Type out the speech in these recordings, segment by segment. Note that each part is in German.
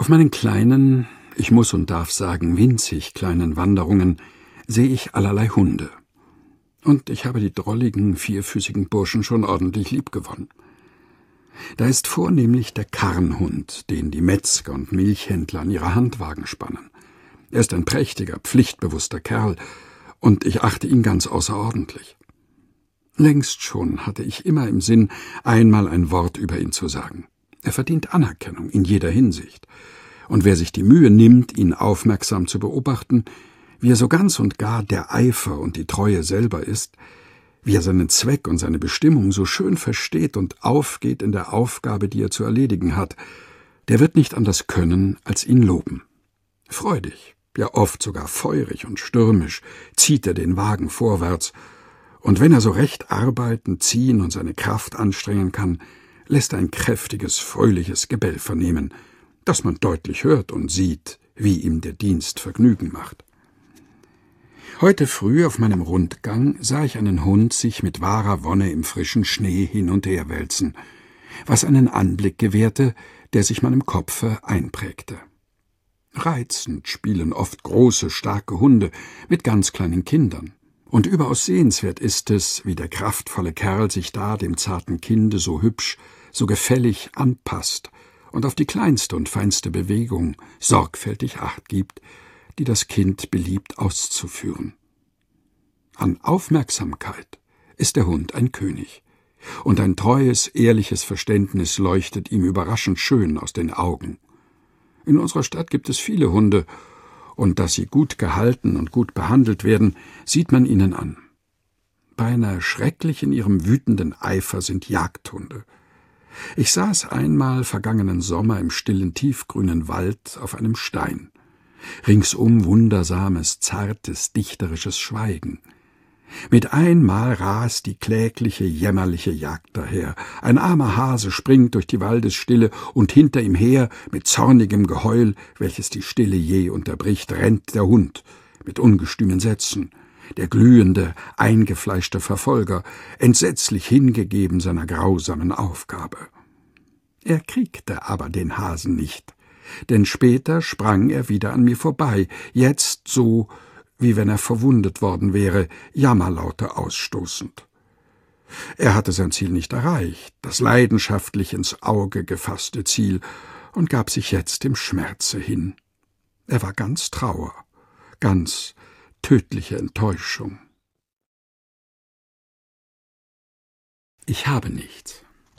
Auf meinen kleinen, ich muss und darf sagen, winzig kleinen Wanderungen sehe ich allerlei Hunde. Und ich habe die drolligen, vierfüßigen Burschen schon ordentlich liebgewonnen. Da ist vornehmlich der Karnhund, den die Metzger und Milchhändler an ihre Handwagen spannen. Er ist ein prächtiger, pflichtbewusster Kerl, und ich achte ihn ganz außerordentlich. Längst schon hatte ich immer im Sinn, einmal ein Wort über ihn zu sagen. Er verdient Anerkennung in jeder Hinsicht. Und wer sich die Mühe nimmt, ihn aufmerksam zu beobachten, wie er so ganz und gar der Eifer und die Treue selber ist, wie er seinen Zweck und seine Bestimmung so schön versteht und aufgeht in der Aufgabe, die er zu erledigen hat, der wird nicht anders können, als ihn loben. Freudig, ja oft sogar feurig und stürmisch, zieht er den Wagen vorwärts, und wenn er so recht arbeiten, ziehen und seine Kraft anstrengen kann, lässt er ein kräftiges, fröhliches Gebell vernehmen, dass man deutlich hört und sieht, wie ihm der Dienst Vergnügen macht. Heute früh auf meinem Rundgang sah ich einen Hund sich mit wahrer Wonne im frischen Schnee hin und her wälzen, was einen Anblick gewährte, der sich meinem Kopfe einprägte. Reizend spielen oft große, starke Hunde mit ganz kleinen Kindern, und überaus sehenswert ist es, wie der kraftvolle Kerl sich da dem zarten Kinde so hübsch, so gefällig anpasst und auf die kleinste und feinste Bewegung sorgfältig Acht gibt, die das Kind beliebt auszuführen. An Aufmerksamkeit ist der Hund ein König, und ein treues, ehrliches Verständnis leuchtet ihm überraschend schön aus den Augen. In unserer Stadt gibt es viele Hunde, und dass sie gut gehalten und gut behandelt werden, sieht man ihnen an. Beinahe schrecklich in ihrem wütenden Eifer sind Jagdhunde. Ich saß einmal vergangenen Sommer im stillen, tiefgrünen Wald auf einem Stein. Ringsum wundersames, zartes, dichterisches Schweigen. Mit einmal rast die klägliche, jämmerliche Jagd daher. Ein armer Hase springt durch die Waldesstille, und hinter ihm her, mit zornigem Geheul, welches die Stille je unterbricht, rennt der Hund mit ungestümen Sätzen, der glühende, eingefleischte Verfolger, entsetzlich hingegeben seiner grausamen Aufgabe. Er kriegte aber den Hasen nicht, denn später sprang er wieder an mir vorbei, jetzt so, wie wenn er verwundet worden wäre, Jammerlaute ausstoßend. Er hatte sein Ziel nicht erreicht, das leidenschaftlich ins Auge gefasste Ziel, und gab sich jetzt dem Schmerze hin. Er war ganz Trauer, ganz tödliche Enttäuschung. Ich habe nichts.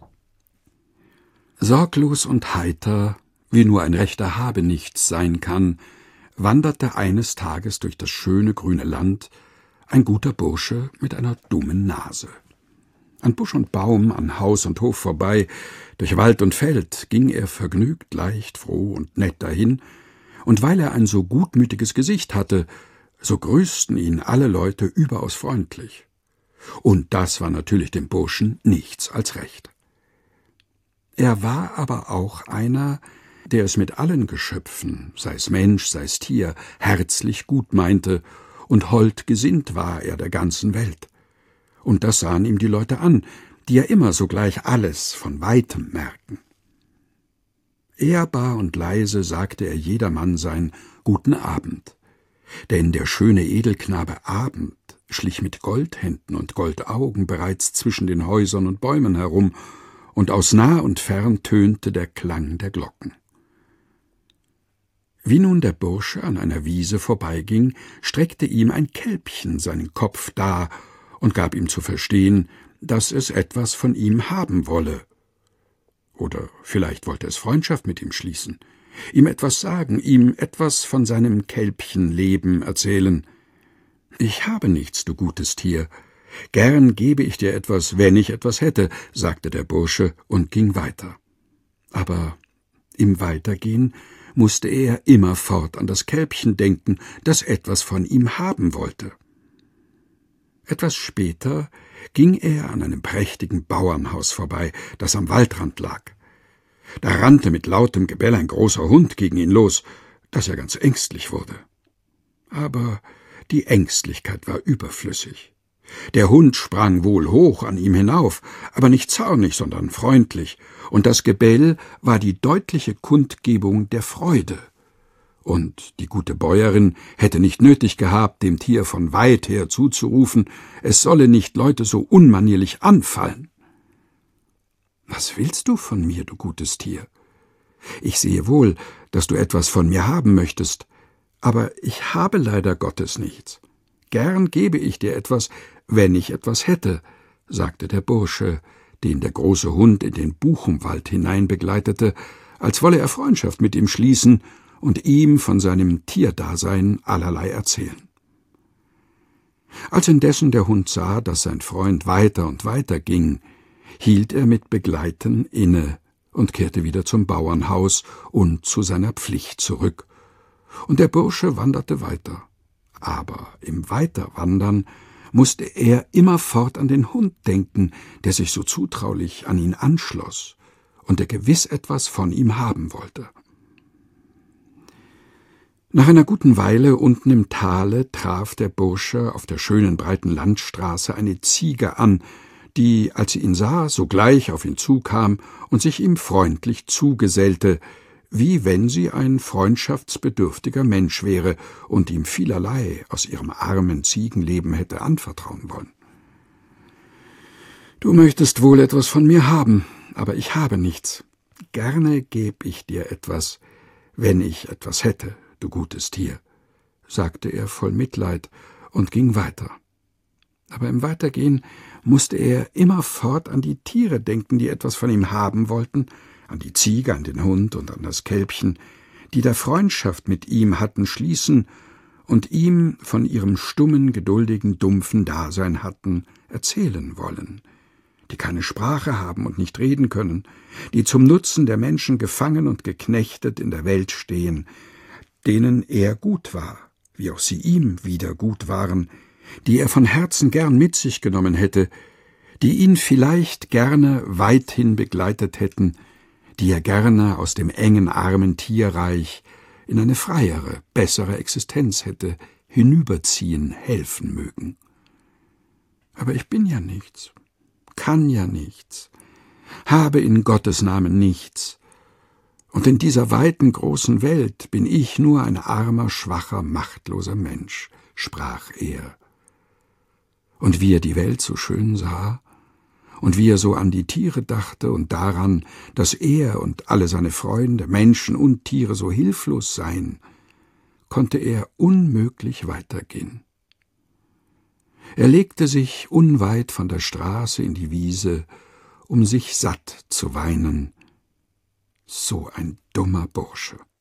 Sorglos und heiter, wie nur ein rechter Habenichts sein kann, wanderte eines Tages durch das schöne grüne Land ein guter Bursche mit einer dummen Nase. An Busch und Baum, an Haus und Hof vorbei, durch Wald und Feld ging er vergnügt, leicht, froh und nett dahin, und weil er ein so gutmütiges Gesicht hatte, so grüßten ihn alle Leute überaus freundlich. Und das war natürlich dem Burschen nichts als recht. Er war aber auch einer, der es mit allen Geschöpfen, sei es Mensch, sei es Tier, herzlich gut meinte, und hold gesinnt war er der ganzen Welt. Und das sahen ihm die Leute an, die ja immer sogleich alles von weitem merken. Ehrbar und leise sagte er jedermann sein Guten Abend, denn der schöne Edelknabe Abend schlich mit Goldhänden und Goldaugen bereits zwischen den Häusern und Bäumen herum, und aus nah und fern tönte der Klang der Glocken. Wie nun der Bursche an einer Wiese vorbeiging, streckte ihm ein Kälbchen seinen Kopf dar und gab ihm zu verstehen, dass es etwas von ihm haben wolle. Oder vielleicht wollte es Freundschaft mit ihm schließen, ihm etwas sagen, ihm etwas von seinem Kälbchenleben erzählen. »Ich habe nichts, du gutes Tier. Gern gebe ich dir etwas, wenn ich etwas hätte«, sagte der Bursche und ging weiter. Aber im Weitergehen musste er immerfort an das Kälbchen denken, das etwas von ihm haben wollte. Etwas später ging er an einem prächtigen Bauernhaus vorbei, das am Waldrand lag. Da rannte mit lautem Gebell ein großer Hund gegen ihn los, dass er ganz ängstlich wurde. Aber die Ängstlichkeit war überflüssig. Der Hund sprang wohl hoch an ihm hinauf, aber nicht zornig, sondern freundlich, und das Gebell war die deutliche Kundgebung der Freude. Und die gute Bäuerin hätte nicht nötig gehabt, dem Tier von weit her zuzurufen, es solle nicht Leute so unmanierlich anfallen. »Was willst du von mir, du gutes Tier? Ich sehe wohl, dass du etwas von mir haben möchtest, aber ich habe leider Gottes nichts. Gern gebe ich dir etwas, wenn ich etwas hätte«, sagte der Bursche, den der große Hund in den Buchenwald hinein begleitete, als wolle er Freundschaft mit ihm schließen und ihm von seinem Tierdasein allerlei erzählen. Als indessen der Hund sah, dass sein Freund weiter und weiter ging, hielt er mit Begleiten inne und kehrte wieder zum Bauernhaus und zu seiner Pflicht zurück, und der Bursche wanderte weiter. Aber im Weiterwandern musste er immerfort an den Hund denken, der sich so zutraulich an ihn anschloss und der gewiss etwas von ihm haben wollte. Nach einer guten Weile unten im Tale traf der Bursche auf der schönen breiten Landstraße eine Ziege an, die, als sie ihn sah, sogleich auf ihn zukam und sich ihm freundlich zugesellte, wie wenn sie ein freundschaftsbedürftiger Mensch wäre und ihm vielerlei aus ihrem armen Ziegenleben hätte anvertrauen wollen. »Du möchtest wohl etwas von mir haben, aber ich habe nichts. Gerne gäb ich dir etwas, wenn ich etwas hätte, du gutes Tier«, sagte er voll Mitleid und ging weiter. Aber im Weitergehen musste er immerfort an die Tiere denken, die etwas von ihm haben wollten, an die Ziege, an den Hund und an das Kälbchen, die da Freundschaft mit ihm hatten schließen und ihm von ihrem stummen, geduldigen, dumpfen Dasein hatten erzählen wollen, die keine Sprache haben und nicht reden können, die zum Nutzen der Menschen gefangen und geknechtet in der Welt stehen, denen er gut war, wie auch sie ihm wieder gut waren, die er von Herzen gern mit sich genommen hätte, die ihn vielleicht gerne weithin begleitet hätten, die er gerne aus dem engen, armen Tierreich in eine freiere, bessere Existenz hätte hinüberziehen helfen mögen. Aber ich bin ja nichts, kann ja nichts, habe in Gottes Namen nichts, und in dieser weiten, großen Welt bin ich nur ein armer, schwacher, machtloser Mensch, sprach er. Und wie er die Welt so schön sah, und wie er so an die Tiere dachte und daran, dass er und alle seine Freunde, Menschen und Tiere so hilflos seien, konnte er unmöglich weitergehen. Er legte sich unweit von der Straße in die Wiese, um sich satt zu weinen. So ein dummer Bursche.